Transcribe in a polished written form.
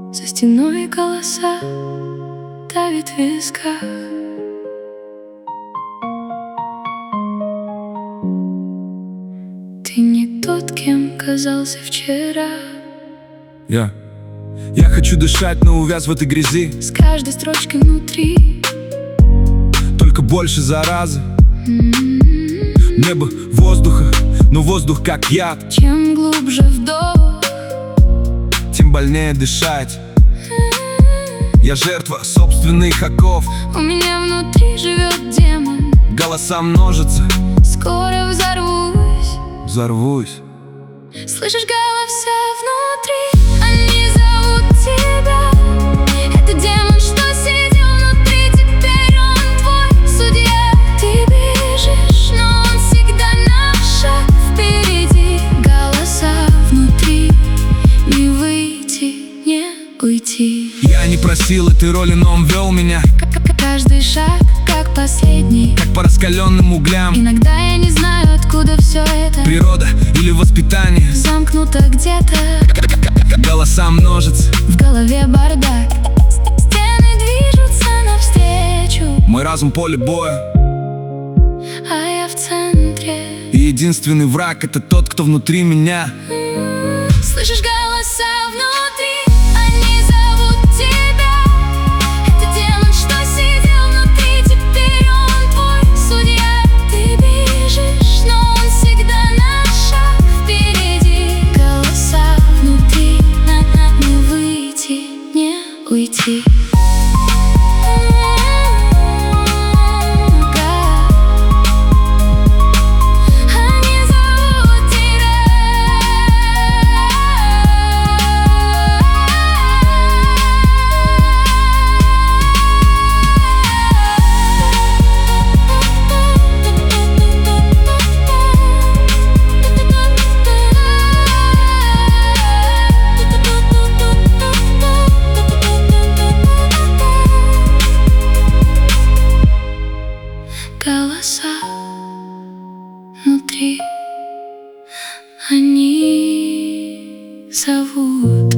За стеной голоса давит в висках. Ты не тот, кем казался вчера. Я хочу дышать, но увяз в этой грязи. С каждой строчкой внутри Только больше заразы. Небо, воздуха, но воздух как яд. Чем глубже вдох, тем больнее дышать. Я жертва собственных оков. у меня внутри живет демон. Голоса множатся, Скоро взорвусь. Слышишь голоса внутри, они зовут тебя. Это демон, что сидел внутри, теперь он твой судья. Ты бежишь, но он всегда на шаг впереди. Голоса внутри, не выйти, не уйти. Я не просил этой роли, но он вел меня. Каждый шаг, как последний, как по раскаленным углям. Иногда я не знаю, откуда все это. Природа или воспитание. Замкнуто где-то, голоса множатся. в голове бардак. Стены движутся навстречу, Мой разум поле боя, а я в центре. и единственный враг — это тот, кто внутри меня. Слышишь голоса внутри, они зовут тебя. Это демон, что сидел внутри, теперь он твой судья. Ты бежишь, но он всегда на шаг впереди. Голоса внутри, не выйти, не уйти. Голоса внутри, они зовут.